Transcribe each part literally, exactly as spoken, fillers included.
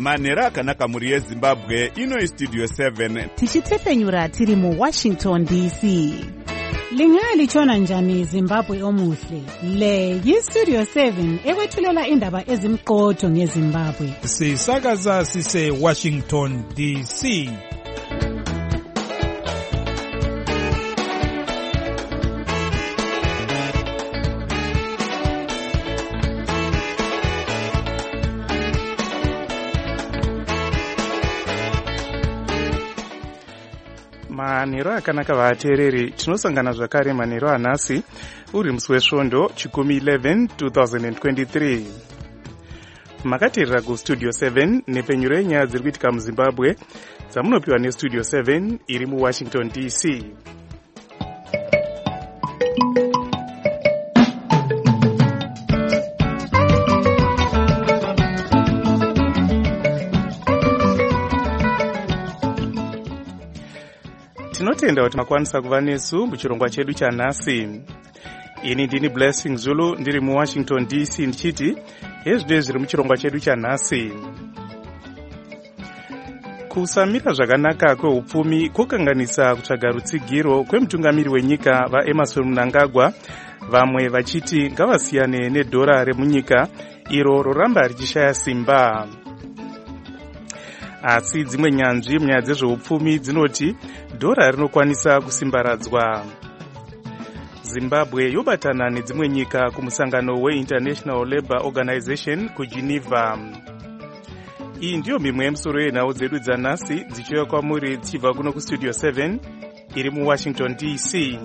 manhero akanaka mhuri yezimbabwe. Ino studio seven tichitefenyura tiri muwashington D C. Lingalitshona njani Zimbabwe omuhle? Le yistudio seven ekwethulela indaba ezimqotho ngeZimbabwe. Sisakaza sise Washington D C. Manhero akanaka vateereri, tinosangana zvakare manhero anhasi uri musi wesvondo chikumi eleven twenty twenty-three. Makateerera kustudio seven nepfenyuro yenyaya dziri kuitika muZimbabwe dzamunopiwa nestudio seven iri muWashington D C. Tinotenda kuti makwanisa kuva nesu muchirongwa chedu chanhasi. Ini ndini Blessing Zulu ndiri muWashington D C ndichiti hezvino zviri muchirongwa chedu chanhasi. Kusamira zvakanaka kweupfumi kukanganisa kutsvaga rutsigiro kwemutungamiri wenyika vaEmmerson Mnangagwa, vamwe vachiti ngavasiyane nedhora remunyika iro roramba richishaya simba. Asi dzimwe nyanzvi munyaya dzezveupfumi dzinoti dhora rinokwanisa kusimbaradzwa. Zimbabwe yobatana nedzimwe nyika kumusangano weInternational Labour Organization kuGeneva. Iyi ndiyo mimwe yemusoro yenhau dzedu dzanhasi dzichiuya kwamuri dzichibva kuno kustudio seven iri muWashington D C.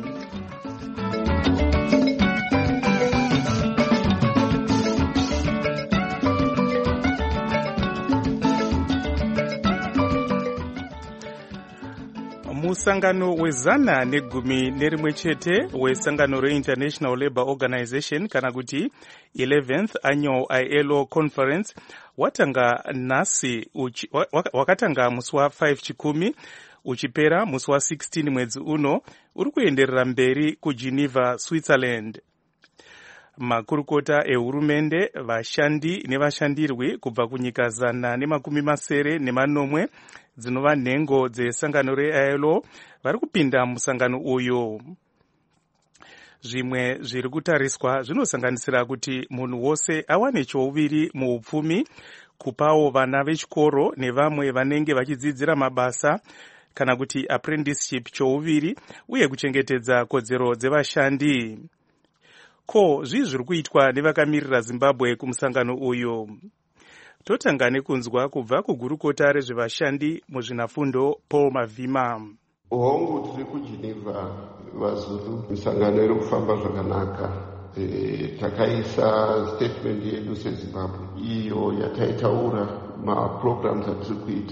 Musangano wezana negumi nerimwe chete wesangano reInternational Labour Organization kana kuti eleventh Annual I L O Conference watanga nasi uchi, wakatanga musi wa five chikumi uchipera musi wa sixteen mwedzi uno uri kuenderera mberi kuGeneva, Switzerland. Makurukota ehurumende, vashandi nevashandirwi kubva kunyika zana nemakumi masere nemanomwe dzinova nhengo dzesangano reI L O vari kupinda musangano uyu. Zvimwe zviri kutariswa zvinosanganisira kuti munhu wose awane chouviri muupfumi, kupawo vana vechikoro nevamwe vanenge vachidzidzira mabasa kana kuti apprenticeship chouviri, uye kuchengetedza kodzero dzevashandi. Ko zvii zviri kuitwa nevakamirira Zimbabwe kumusangano uyu? Totanga nekunzwa kubva kugurukota rezvevashandi muzvinafundo Paul Mavhima. Hongu tiri kuGeneva vaZulu, misangano iri kufamba zvakanaka. E, takaisa statement yedu seZimbabwe iyo yataitaura maprograms atiri kuita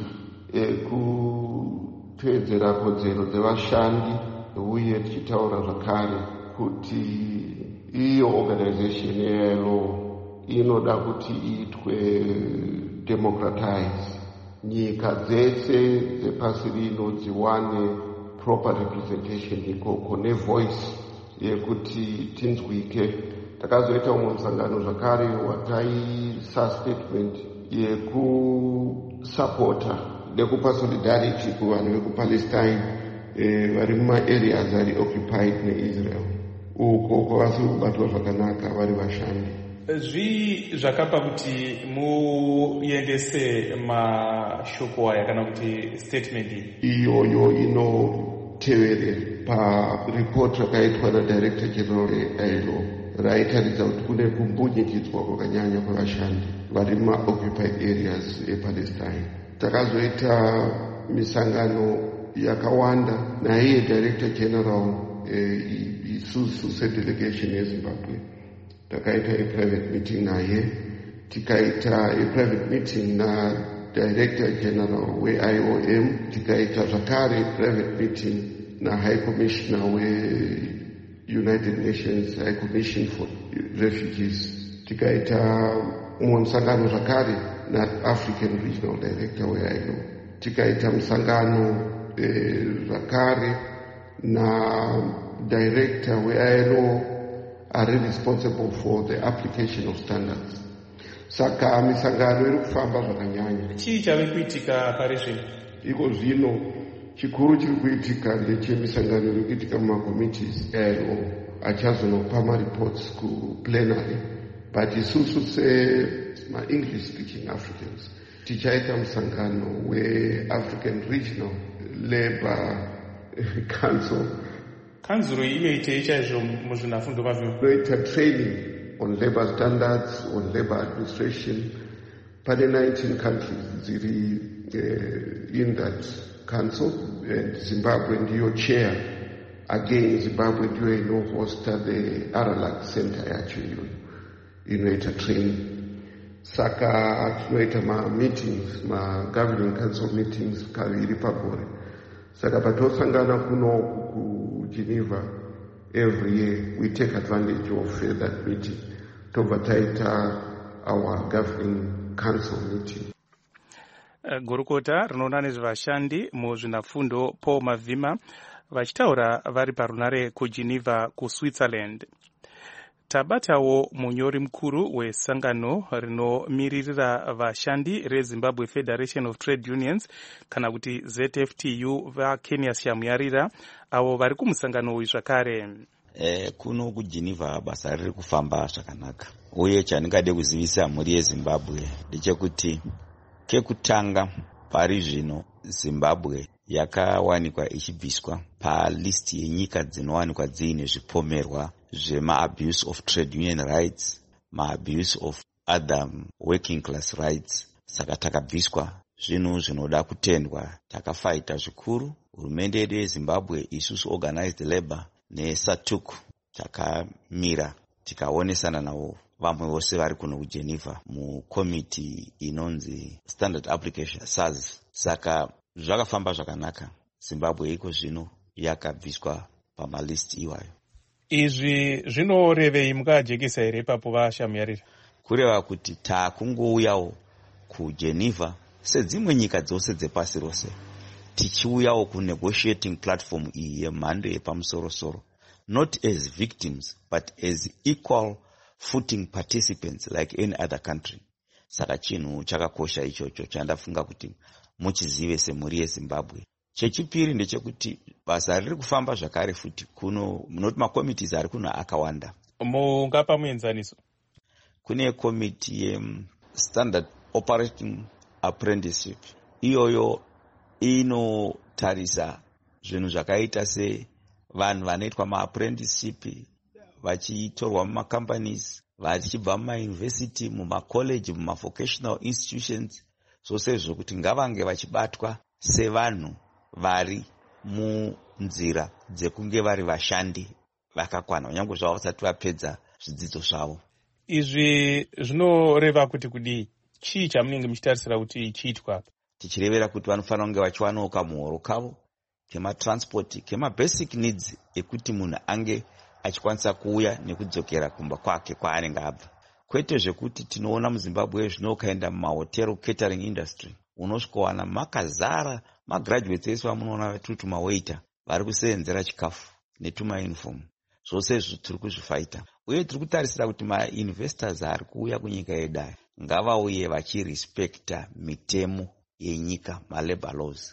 ekuteedzera kodzero dzevashandi, uye tichitaura zvakare kuti iyo organization yeI L O inoda kuti iitwe democratize, nyika dzese dzepasi rino dziwane proper representation ikoko nevoice yekuti tinzwike. Takazoita umwe musangano zvakare wataisa statement yekusapota nekupa solidarity kuvanhu vekupalestine e, vari mumaareas ari occupied neIsrael, uko kwavasiri kubatwa zvakanaka vari vashandi. Zvii zvakapa kuti muendese mashoko aya kana kuti statement iyoyo inoteverera pareport rakaitwa naDirector General reI L O raitaridza kuti kune kumbunyikidzwa kwakanyanya kwevashandi vari mumaoccupied areas ePalestine. Takazoita misangano yakawanda naiye Director General isusu sedelegation yeZimbabwe. Takaita a private meeting naye, tikaita a private meeting na Director General weI O M, tikaita zvakare private meeting na High Commissioner weUnited Nations High Commission for Refugees, tikaita umwe musangano zvakare na African Regional Director weI L O, tikaita musangano zvakare na Director weI L O are responsible for the application of standards. saka misangano iri kufamba zvakanyanya. Chii chave kuitika pari zvino? Iko zvino chikuru chiri kuitika ndechemisangano iri kuitika mumakomitees ayo achazonopa mareports kuplenary, but isusu sema-English speaking Africans tichaita musangano we-African Regional Labour Council. Kanzuro inoitei chaizvo muzvinafundo mavyo? Inoita training on labor standards, on labor administration. Pane nineteen countries dziri uh, in that council, and Zimbabwe ndiyo chair. Again, Zimbabwe ndiyo inohosta the Aralat Center yacho iyoyo inoita training. Saka tinoita ma meetings, ma governing council meetings kaviri pagore. Saka patosangana kuno ku Geneva every year, we take advantage of uh, that meeting. Tobva taita our governing council meeting. Gurukota rinoona nezvevashandi muzvinafundo Paul Mavhima vachitaura vari parunare kuGeneva kuSwitzerland. Tabatawo munyori mukuru wesangano rinomiririra vashandi reZimbabwe Federation of Trade Unions kana kuti Z F T U vaKenya Shamuyarira avo vari kumusangano uyu zvakare. Eh, kuno kuGeneva basa riri kufamba zvakanaka. Uye chandingade kuzivisa mhuri yeZimbabwe ndechekuti kekutanga pari zvino Zimbabwe yakawanikwa ichibviswa palist yenyika dzinowanikwa dziine zvipomerwa zvema-abuse of trade union rights, ma-abuse of other working class rights. Saka takabviswa, zvinhu zvinoda kutendwa. Takafaita zvikuru, hurumende yedu yeZimbabwe, isusu organized labor neSATUK takamira tikaonesana navo vamwe vose vari kuno kuGeneva mukomiti inonzi Standard Application S A S. Saka zvakafamba zvakanaka. Zimbabwe iko zvino yakabviswa pamalist iwayo. Izvi zvinorevei mukajekesa here papo vaShamuyarira? Kureva kuti takungouyawo kuGeneva sedzimwe nyika dzose dzepasi rose, tichiuyawo kunegotiating platform iyi yemhando yepamusoro-soro, not as victims but as equal footing participants like any other country. Saka chinhu chakakosha ichocho chandafunga kuti muchizive semhuri yeZimbabwe. Chechipiri ndechekuti basa riri kufamba zvakare futi kuno, munoti makomitees ari kuno akawanda. Mungapa muenzaniso? Kune komiti ye Standard Operating Apprenticeship. Iyoyo inotarisa zvinhu zvakaita se vanhu vanoitwa ma-apprenticeship vachitorwa muma-companies, vachibva muma-university, muma-college, muma-vocational institutions, zvose zvokuti ngavange vachibatwa sevanhu vari munzira dzekunge vari vashandi vakakwana, kunyange zvavo vasati vapedza zvidzidzo zvavo. Izvi zvinoreva kuti kudii? Chii chamunenge muchitarisira kuti chiitwa? Tichirevera kuti vanofanira kunge vachiwanawo kamuhoro kavo kematransport, kema-basic needs ekuti munhu ange achikwanisa kuuya nekudzokera kumba kwake kwaanenge abva. Kwete zvekuti tinoona muZimbabwe zvino ukaenda mumahotel catering industry unosvikowana makazara magraduates ese vamunoona vatiri tumawaiter vari kusenzera chikafu netumauniform. Zvose izvi tiri kuzvifaita, uye tiri kutarisira kuti mainvestors ari kuuya kunyika yedu aya ngavauye vachirespekta mitemo yenyika, malabor laws.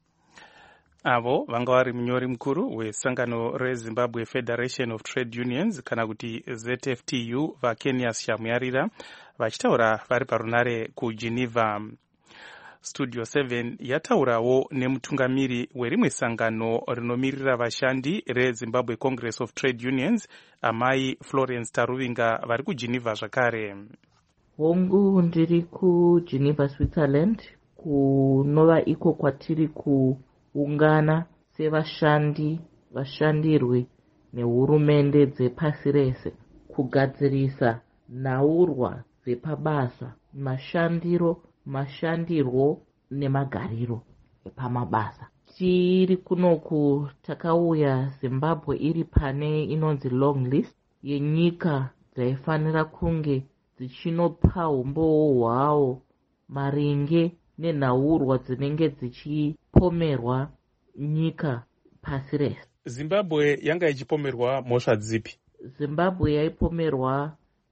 Avo vanga vari munyori mukuru wesangano reZimbabwe Federation of Trade Unions kana kuti Z F T U vaKenya Shamuyarira vachitaura vari parunare kuGeneva. Studio seven yataurawo nemutungamiri werimwe sangano rinomirira vashandi reZimbabwe Congress of Trade Unions, amai Florence Taruvinga vari kuGeneva zvakare. Hongu ndiri kuGeneva Switzerland, kunova iko kwatiri kuungana sevashandi vashandirwe nehurumende dzepasi rese kugadzirisa nhaurwa dzepabasa, mashandiro, mashandirwo nemagariro epamabasa. Tiri kunoku takauya Zimbabwe iri pane inonzi long list yenyika dzaifanira kunge dzichinopa umbowo hwawo maringe nenhaurwa dzinenge dzichipomerwa nyika pasi rese. Zimbabwe yanga ichipomerwa mhosva dzipi? Zimbabwe yaipomerwa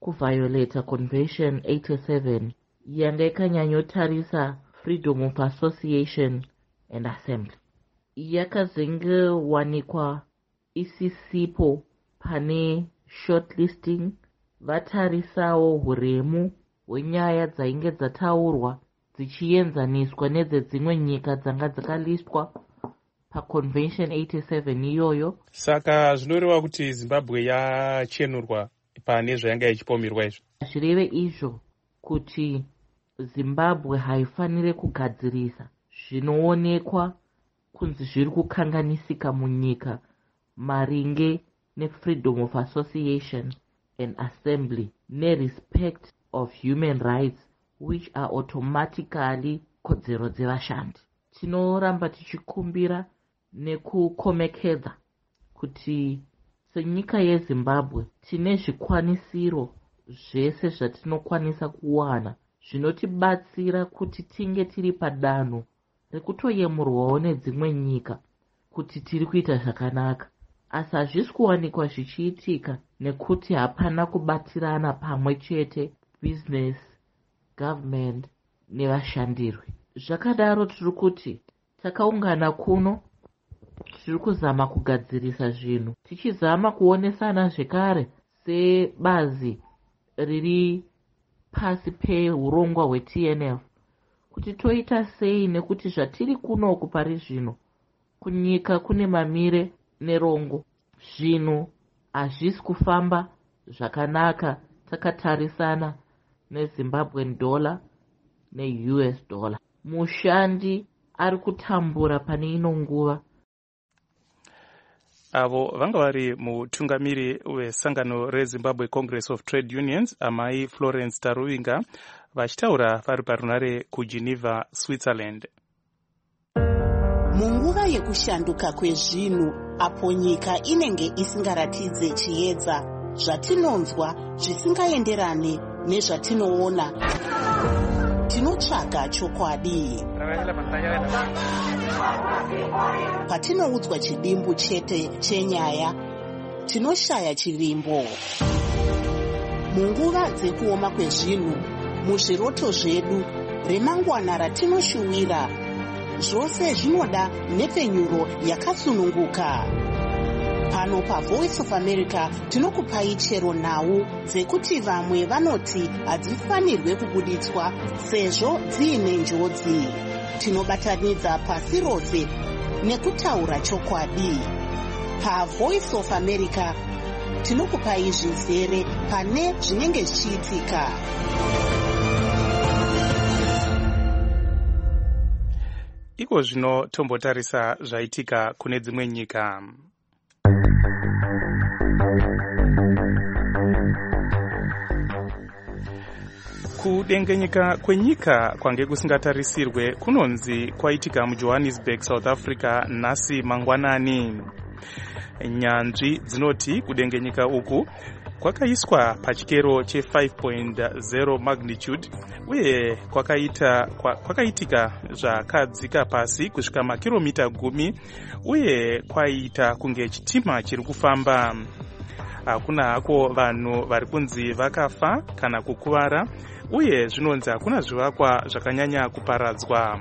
kuviolata convention eighty-seven yanga ikanyanyotarisa freedom of association and assembly. Yakazengewanikwa isisipo pane shortlisting, vatarisawo huremu hwenyaya dzainge dzataurwa dzichienzaniswa nedzedzimwe nyika dzanga dzakalistwa paconvention eighty-seven iyoyo. Saka zvinoreva kuti Zimbabwe yachenurwa pane zvayanga ichipomerwa izvo. Zvireve izvo kuti Zimbabwe haifanire kugadzirisa zvinoonekwa kunzi zviri kukanganisika munyika maringe nefreedom of association and assembly nerespect of human rights which are automatically kodzero dzevashandi. Tinoramba tichikumbira nekukomekedza kuti senyika yeZimbabwe tine zvikwanisiro zvese zvatinokwanisa kuwana zvinotibatsira kuti tinge tiri padanho rekutoyemurwawo nedzimwe nyika kuti tiri kuita zvakanaka, asi hazvisi kuwanikwa zvichiitika nekuti hapana kubatirana pamwe chete business, government nevashandirwi. Zvakadaro tiri kuti takaungana kuno tiri kuzama kugadzirisa zvinhu, tichizama kuonesana zvekare sebazi riri pasi peurongwa hwe-T N F kuti toita sei, nekuti zvatiri kunoku pari zvino kunyika kune mamire nerongo, zvinhu hazvisi kufamba zvakanaka takatarisana neZimbabwean dollar ne-U S dollar. Mushandi ari kutambura pane ino nguva. Avo vanga vari mutungamiri wesangano reZimbabwe Congress of Trade Unions, amai Florence Taruvinga, vachitaura vari parunare kuGeneva, Switzerland. Munguva yekushanduka kwezvinhu, apo nyika inenge isingaratidze chiedza, zvatinonzwa zvisingaenderane nezvatinoona, tinotsvaga chokwadi. Patinoudzwa chidimbu chete chenyaya, tinoshaya chirimbo. Munguva dzekuoma kwezvinhu, muzviroto zvedu, remangwana ratinoshuwira, zvose zvinoda nepfenyuro yakasununguka. Pano paVoice of America tinokupai chero nhau dzekuti vamwe vanoti hadzifanirwe kubuditswa sezvo dziine njodzi. Tinobatanidza pasi rose nekutaura chokwadi. PaVoice of America tinokupai zvizere pane zvinenge zvichiitika. Iko zvino tombotarisa zvaitika kune dzimwe nyika. Kudengenyeka kwenyika kwange kusingatarisirwe kunonzi kwaitika muJohannesburg, South Africa nhasi mangwanani. Nyanzvi dzinoti kudengenyeka uku kwakaiswa pachikero che five point zero magnitude uye kwakaita kwakaitika zvakadzika pasi kusvika makilomita gumi uye kwaita kunge chitima chiri kufamba. Hakuna hako vanhu vari kunzi vakafa kana kukuvara uye zvinonzi hakuna zvivakwa zvakanyanya kuparadzwa.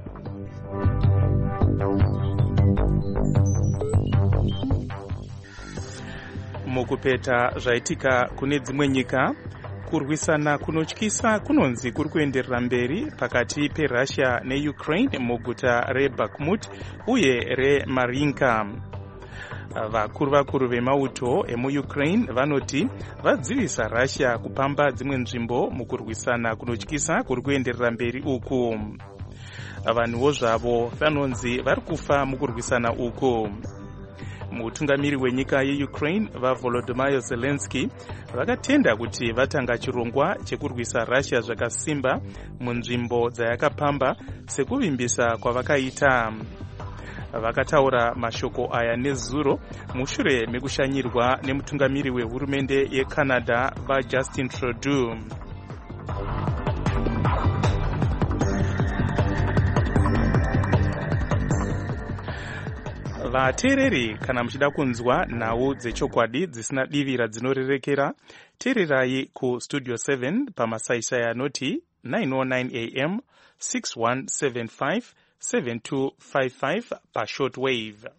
Mukupeta zvaitika kune dzimwe nyika, kurwisana kunotyisa kunonzi kuri kuenderera mberi pakati peRussia neUkraine muguta reBakhmut uye reMarinka. Vakuru vakuru vemauto emuUkraine vanoti vadzivisa Russia kupamba dzimwe nzvimbo mukurwisana kunotyisa kuri kuenderera mberi uku. Vanhuwo zvavo vanonzi vari kufa mukurwisana uku. Mutungamiri wenyika yeUkraine vaVolodymyr Zelensky vakatenda kuti vatanga chirongwa chekurwisa Russia zvakasimba munzvimbo dzayakapamba sekuvimbisa kwavakaita. Vakataura mashoko aya nezuro mushure mekushanyirwa nemutungamiri wehurumende yeCanada vaJustin Trudeau. vateereri kana muchida kunzwa nhau dzechokwadi dzisina divira dzinorerekera, teererai kustudio seven pamasaisai anoti nine oh nine a m six one seven five seven two five five pashortwave.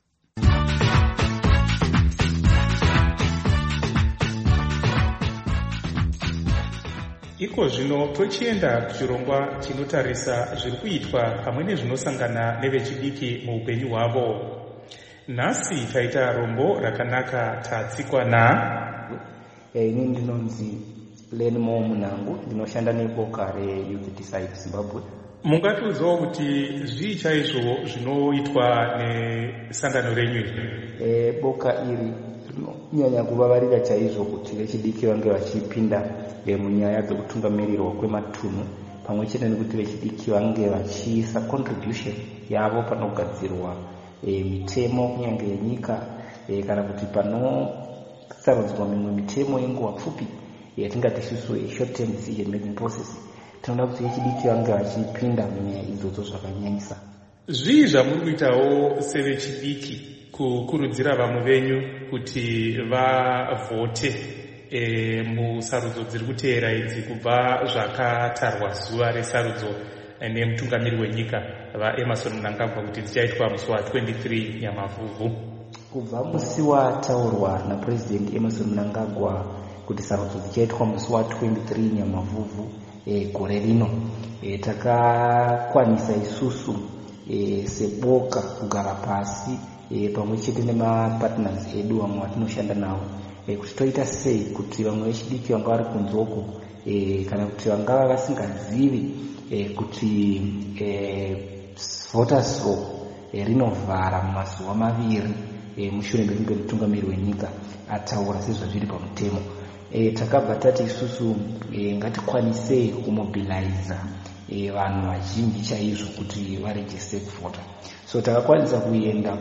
Iko zvino tochienda kuchirongwa chinotarisa zviri kuitwa pamwe nezvinosangana nevechidiki muupenyu hwavo. Nhasi taita rombo rakanaka tatsikwa na ini ndinonzi Lenmo Munangu, ndinoshanda neboka reYouth Decide Zimbabwe. Mungatiudzawo kuti zvii chaizvo zvinoitwa nesangano renyu? E, boka iri rinonyanya kuvavarira chaizvo kuti vechidiki vange vachipinda e, munyaya dzekutungamirirwa kwematunhu, pamwe chete nekuti vechidiki vange vachiisa contribution yavo panogadzirwa e, mitemo kunyange yenyika e, kana kuti panosarudzwa mimwe mitemo yenguva pfupi yatingati isusu short term decision making process. Tinoda kuti vechidiki vange vachipinda munyaya idzodzo zvakanyanyisa. Zvii zvamuri kuitawo sevechidiki kukurudzira vamwe venyu kuti vavhote e, musarudzo dziri kuteera idzi kubva zvakatarwa zuva resarudzo nemutungamiri wenyika vaEmmerson Mnangagwa kuti dzichaitwa musi wa twenty-three Nyamavhuvhu? Kubva musi wataurwa naPresident Emmerson Mnangagwa kuti sarudzo dzichaitwa musi wa twenty-three Nyamavhuvhu e, gore rino e, takakwanisa isusu e, seboka kugara pasi e, pamwe chete nemapartners edu vamwe vatinoshanda navo e, kuti toita sei kuti vamwe vechidiki vanga vari kunzoko e, kana kuti vangava vasingazivi e, kuti e, voters roll e, rinovhara mumazuva maviri e, mushure mekunge mutungamiri wenyika ataura sezvazviri pamutemo. E, takabva tati isusu e, ngatikwanisei kumobiliza e, vanhu vazhinji chaizvo kuti varegister kuvhota. So takakwanisa kuenda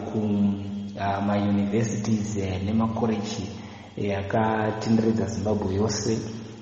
kumauniversities uh, nemakoreji akatenderedza e, Zimbabwe yose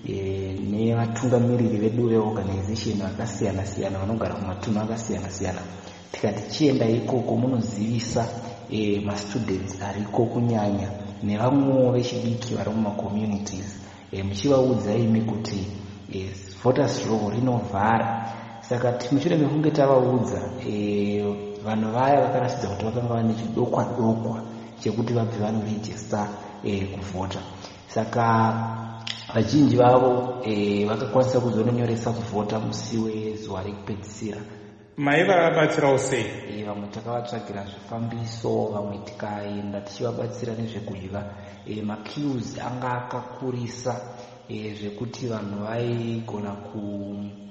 e, nevatungamiriri vedu veorganization vakasiyana siyana vanogara kumatunhu akasiyana siyana. Tikati chienda ikoko munozivisa e, mastudents ariko kunyanya nevamwewo vechidiki vari mumacommunities e, muchivaudza imi kuti e, voters roll rinovhara. Saka mushure mekunge tavaudza e, vanhu vaya vakaratidza kuti vakanga vane chidokwa dokwa chekuti vabve vanorejista e, kuvhota. Saka vazhinji vavo e, vakakwanisa kuzononyoresa kuvhota musi wezuva rekupedzisira. Maivabatsirawo sei? E, vamwe takavatsvagira zvifambiso, vamwe tikaenda tichivabatsira nezvekudya. E, maqueues anga akakurisa e, zvekuti vanhu vaigona ku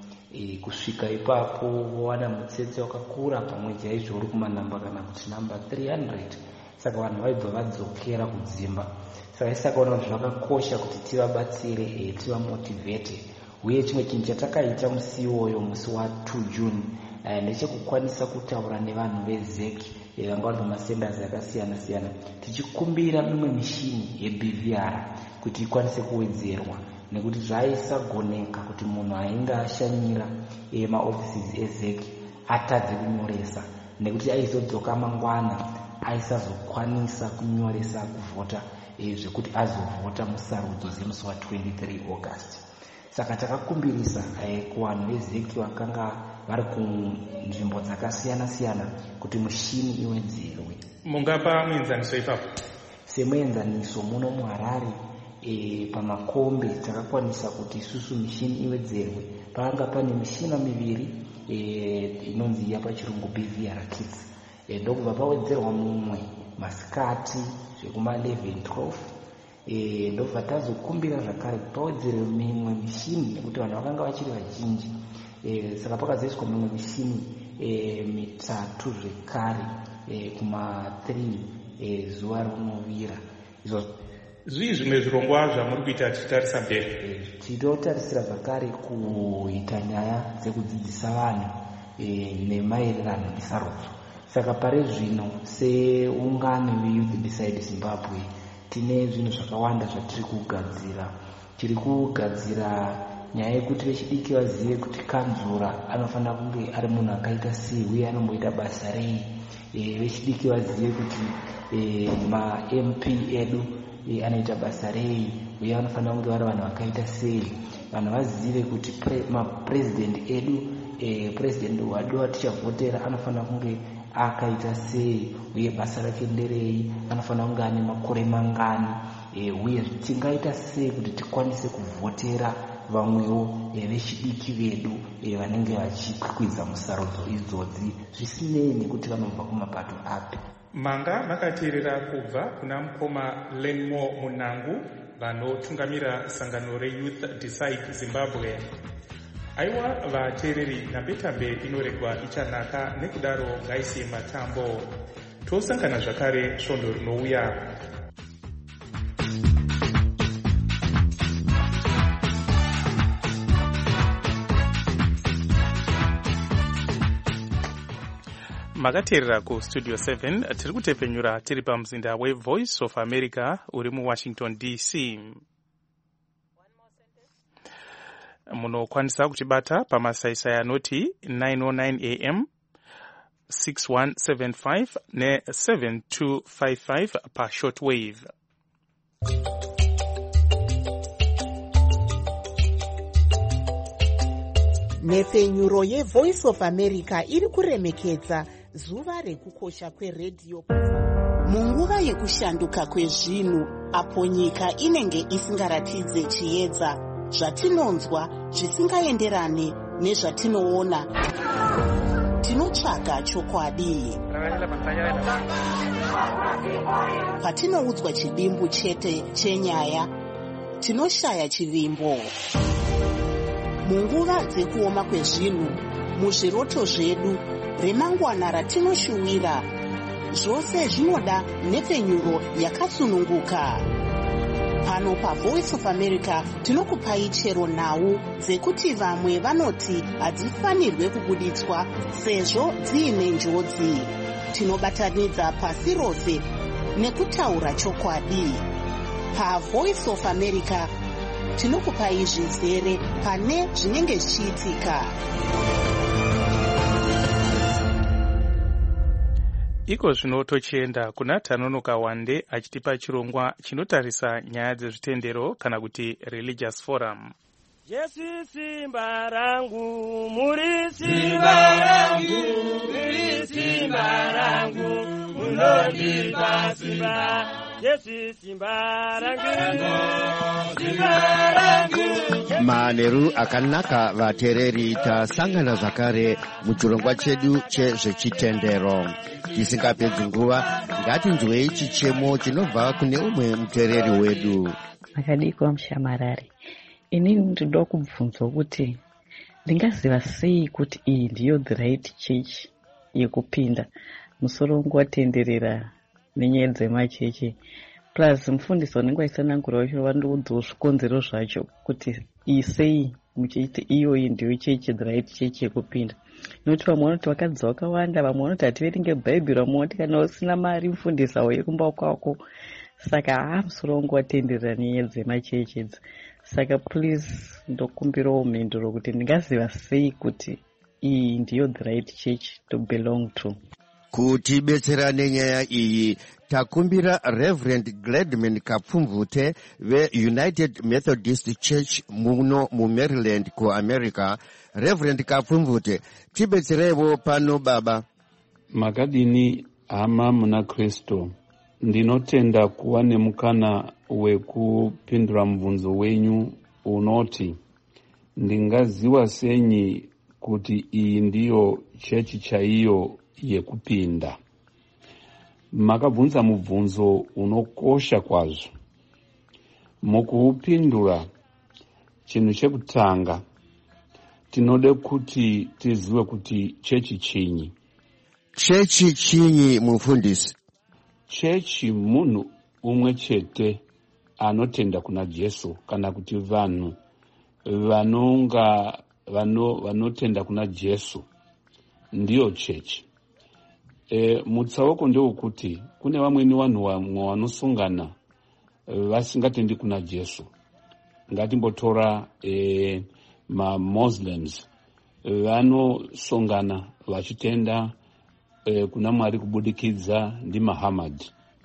E, kusvika ipapo vowana mutsetse wakakura pamwe chaizvo uri kumanamba kana kuti namba three hundred. Saka vanhu vaibva vadzokera kudzimba. Saka isakaona kuti zvakakosha kuti tivabatsire e, tivamotivate. Uye chimwe chinhu chatakaita musi iwoyo musi wa two June e, ndechekukwanisa kutaura nevanhu vezeki e, vanga vari pamasenders akasiyana siyana tichikumbira mimwe mishini yeB V R kuti ikwanise kuwedzerwa, nekuti zvaisagoneka kuti munhu ainge ashanyira e, maoffices ezeki atadze kunyoresa, nekuti aizodzoka mangwana aisazokwanisa kunyoresa kuvhota e, zvekuti azovhota musarudzo dzemusi wa twenty-three August. Saka takakumbirisa e, kuvanhu vezeki vakanga vari kunzvimbo dzakasiyana siyana kuti mushini iwedzerwe. Mungapa muenzaniso ipapo? Semuenzaniso muno muHarare e, pamakombe takakwanisa kuti isusu mishini iwedzerwe. Panga pane mishina miviri e, inonzi yapachirungu B V R kits e, ndokubva pawedzerwa mumwe masikati zvekuma eleven twelve e, ndobva tazokumbira zvakare pawedzerwe mimwe mishini nekuti vanhu vakanga vachiri vazhinji e, saka pakazoiswa mimwe mishini e, mitatu zvekare e, kuma three e, zuva rinovira. Izvo zvii zvimwe zvirongwa zvamuri kuita tichitarisa mberi? Tinotarisira zvakare kuita nyaya dzekudzidzisa vanhu e, nemaererano nesarudzo. Saka pare zvino seungano weYouth Decide Zimbabwe tine zvinhu zvakawanda zvatiri kugadzira. Tiri kugadzira nyaya yekuti vechidiki vazive kuti kanzura anofanira kunge ari munhu akaita sei uye anomboita basa rei e, vechidiki vazive kuti e, ma-M P edu e, anoita basa rei uye vanofanira kunge vari vanhu vakaita sei. Vanhu vazive kuti pre, mapresident edu e, president wadu watichavhotera anofanira kunge akaita sei uye basa rake nderei, anofanira kunge ane makore mangani e, uye tingaita sei kuti tikwanise kuvhotera vamwewo e, vechidiki vedu e, vanenge vachikwikwidza musarudzo idzodzi zvisinei nekuti vanobva kumapato api. Manga makateerera kubva kuna mukoma Lenmo Munangu vanotungamira sangano reYouth Decide Zimbabwe. Aiwa vateereri, nambetambe inoregwa ichanaka, nekudaro ngaisiye matambo. Tosangana zvakare svondo rinouya. Makateerera ku Studio seven, tiri kutepenyura tiri pamuzinda weVoice of America uri muWashington D C. Munokwanisa kutibata pamasaisai anoti nine oh nine A M, six one seven five ne seven two five five pa shortwave. Nhefenyuro yeVoice of America iri kuremekedza zuva rekukosha kweredhiyo munguva yekushanduka kwezvinhu, apo nyika inenge isingaratidze chiedza, zvatinonzwa zvisingaenderane nezvatinoona. Tinotsvaga chokwadi. Patinoudzwa chidimbu chete chenyaya, tinoshaya chivimbo. Munguva dzekuoma kwezvinhu, muzviroto zvedu, remangwana ratinoshuwira, zvose zvinoda nhefenyuro yakasununguka. Pano paVoice of America tinokupai chero nhau dzekuti vamwe vanoti hadzifanirwe kubuditswa sezvo dziine njodzi. Tinobatanidza pasi rose nekutaura chokwadi. PaVoice of America tinokupai zvizere pane zvinenge zvichiitika. Iko zvino tochienda kuna Tanonoka Wande achitipa chirongwa chinotarisa nyaya dzezvitendero kana kuti Religious Forum. Jesu simba rangu, muri simba rangu, muri simba rangu, munondipa simba. Jesu simba rangu, simba rangu. Maneru akanaka vateereri, tasangana zvakare muchirongwa chedu chezvechitendero. Tisingapedzi nguva, ngatinzwei chichemo chinobva kune umwe muteereri wedu. Makadiko Mshamarari, inini ndinoda kubvunza kuti ndingaziva sei kuti iyi ndiyo the right church yekupinda musoro wangu watenderera nenyaya dzemachechi. Plus mufundisi wanenge aisanangura wacho vandoudzawo zvikonzero zvacho kuti iyi sei muchiti iyoyi ndiyo chechi the right church yekupinda. Nokuti vamwe vanoti vakadzi vakawanda, vamwe vanoti hativerengi bhaibheri, vamwe vanoti kana usina mari mufundisa uye kumba kwako. Saka haa musoro wangu watenderera nenyaya dzemachechi idzi. Saka please ndokumbirawo mhinduro kuti ndingaziva sei kuti iyi ndiyo the right church to belong to. Kuti betsera nenyaya iyi takumbira Reverend Gladman Kapfumvute ve United Methodist Church muno mu Maryland ku America. Reverend Kapfumvute, tibetserevo pano baba. Makadini hama muna Kristo, ndinotenda kuwa nemukana wekupindura mubvunzo wenyu unoti ndingaziwa senyi kuti iyi ndiyo chechi chaiyo yekupinda. Makabvunza mubvunzo unokosha kwazvo. Mukuupindura, chinhu chekutanga tinode kuti tiziwe kuti chechi chinyi. Chechi chinyi mufundisi? Chechi munhu umwe chete anotenda kuna Jesu, kana kuti vanhu vanonga vano vanotenda kuna Jesu ndiyo chechi. E, mutsauko ndewekuti kune vamweni vanhu vamwe vanosungana vasingatendi kuna Jesu. Ngatimbotora e, ma Muslims vanosungana vachitenda eh, kuna Mwari kubudikidza ndi Muhammad.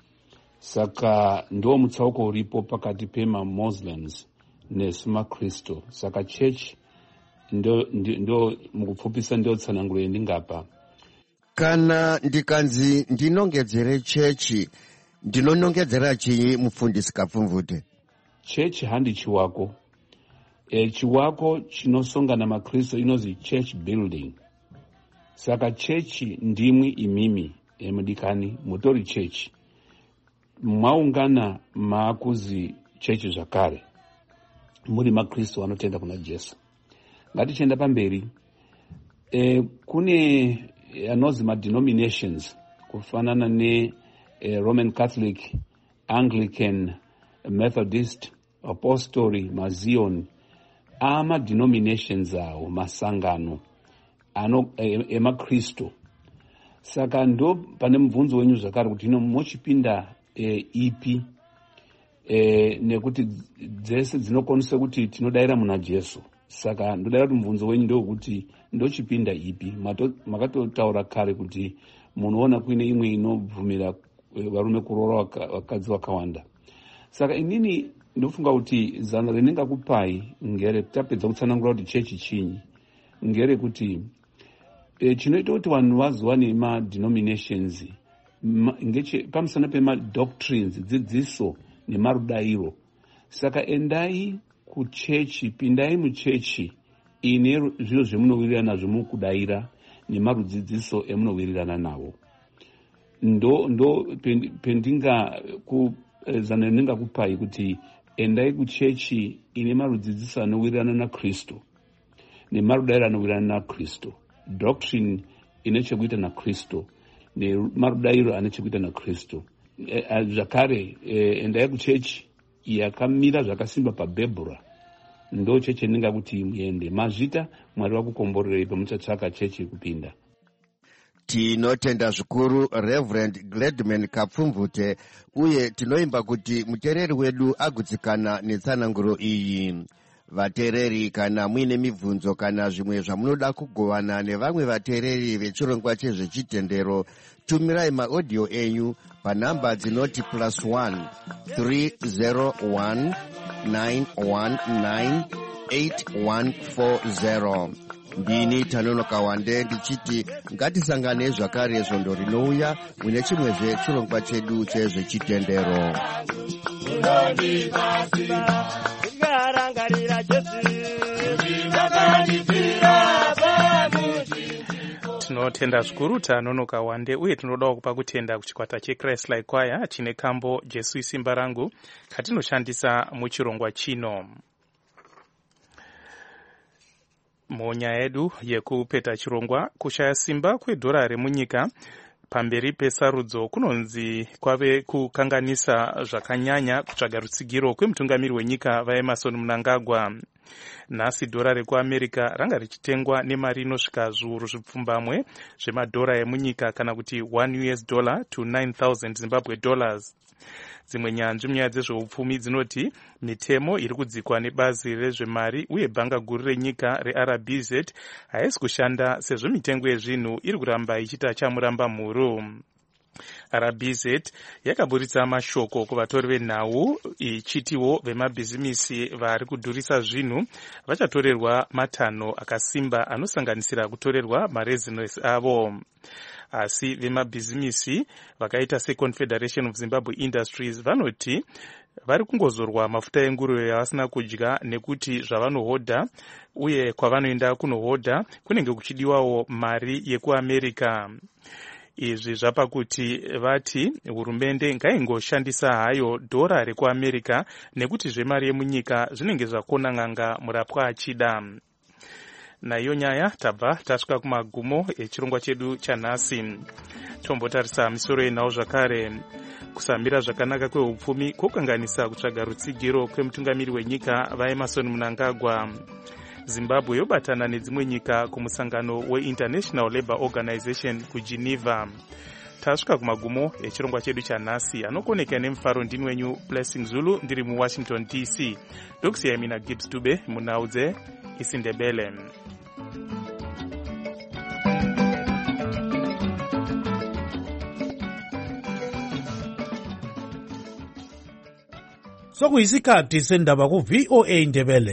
Saka ndo mutsauko uripo pakati pema Muslims nesimakristo. Saka church ndo, ndo, ndo mukupfupisa ndio tsanangulo ndingapa. Kana ndikanzi ndinongedzere chechi, ndinonongedzera chii mufundisi Kapfumvute? Chechi handi chiwako. E, chiwako chinosongana makristo inozi church building. Saka chechi ndimwi imimi emudikani mutori chechi. Mwaungana maakuzi chechi zvakare. Muri makristo anotenda kuna Jesu. Ngatichenda pamberi. E, kune anozi ma-denominations kufanana ne eh, Roman Catholic, Anglican, Methodist, Apostolic, Mazion. Ama denominations awo masangano ano emakristo. Saka ndo pane mvunzo wenyu zvakare kuti ino mochipinda e, ipi e, nekuti dzese dzinokwanisa kuti tinodaira muna Jesu. Saka ndodaira kuti mvunzo wenyu ndo kuti ndochipinda ipi. Makatotaura kare kuti munoona kuine imwe inobvumira varume kuroora vakadzi vakawanda. Saka inini ndofunga kuti zano rendingakupai ngere tapedza kutsanangura kuti chechi chinyi ngere kuti e, chinoita kuti vanhu vazowane ma-denominations ma, ngeche pamusana pema-doctrines dzidziso nemarudairo. Saka endai kuchechi, pindai muchechi ine zviro zvemunowirirana nazvo mukudaira nemarudzidziso emunowirirana nawo. Ndo ndo pendinga ku zano rendingakupai kuti endai kuchechi ine marudzidziso anowirirana naKristu nemarudairo anowirirana naKristu, doctrine ine chekuita naKristu nemarudairo ane chekuita naKristu. E, zvakare e, endai kuchechi yakamira zvakasimba pabhebhura. Ndo chechi ndingakuti muende. Mazvita Mwari vakukomborerei pamuchatsvaka chechi kupinda. Tinotenda zvikuru Reverend Gladman Kapfumvute, uye tinoimba kuti mutereri wedu agutsikana netsananguro iyi. Vatereri kana muine mibvunzo kana zvimwe zvamunoda kugovana nevamwe vatereri vechirongwa chezvechitendero, tumirai maaudio enyu panhamba dzinoti plus one three zero one nine one nine eight one four zero. Ndini Tanonoka Wande ndichiti ngatisangane zvakare zvondo rinouya mune chimwezve chirongwa chedu chezvechitendero. Tinotenda zvikuru Tanonoka Wande, uye tinodawo kupa kutenda kuchikwata cheChrist-like Choir chine kambo Jesu isimba rangu katinoshandisa muchirongwa chino. Munyaya yedu yekupeta chirongwa, kushaya simba kwedhora remunyika pamberi pesarudzo kunonzi kwave kukanganisa zvakanyanya kutsvaga rutsigiro kwemutungamiri wenyika vaEmerson Mnangagwa. Nhasi dhora rekuAmerica ranga richitengwa nemari inosvika zviuru zvipfumbamwe zvemadhora emunyika, kana kuti one U S dollar to nine thousand Zimbabwe dollars. Dzimwe nyanzvi munyaya dzezveupfumi dzinoti mitemo iri kudzikwa nebazi rezvemari uye bhanga guru renyika reR B Z haisi kushanda sezvo mitengo yezvinhu iri kuramba ichita chamuramba mhuru. R B Z yakaburitsa mashoko kuvatori venhau ichitiwo vemabhizimisi vari kudhurisa zvinhu vachatorerwa matanho akasimba anosanganisira kutorerwa marezinesi avo. Asi vemabhizimisi vakaita seConfederation of Zimbabwe Industries vanoti vari kungozorwa mafuta enguruve yavasina kudya nekuti zvavanohodha uye kwavanoenda kunohodha kunenge kuchidiwawo mari yekuAmerica. Izvi zvapa kuti vati hurumende ngaingoshandisa hayo dhora rekuAmerica nekuti zvemari yemunyika zvinenge zvakona n'anga murapwa achida. Naiyo nyaya tabva tasvika kumagumo echirongwa chedu chanhasi. Tombotarisa misoro yenhau zvakare. Kusamira zvakanaka kweupfumi kwokanganisa kutsvaga rutsigiro kwemutungamiri wenyika vaEmerson Mnangagwa. Zimbabwe yobatana nedzimwe nyika kumusangano weInternational Labour Organization kuGeneva. Tasvika kumagumo echirongwa chedu chanhasi. Anokoneka nemufaro ndini wenyu Blessing Zulu ndiri muWashington D C. Ndokusiyai mina Gibbs Dube munhau dzeIsindebele. sokuyisikhathi sendaba ku-V O A Ndebele.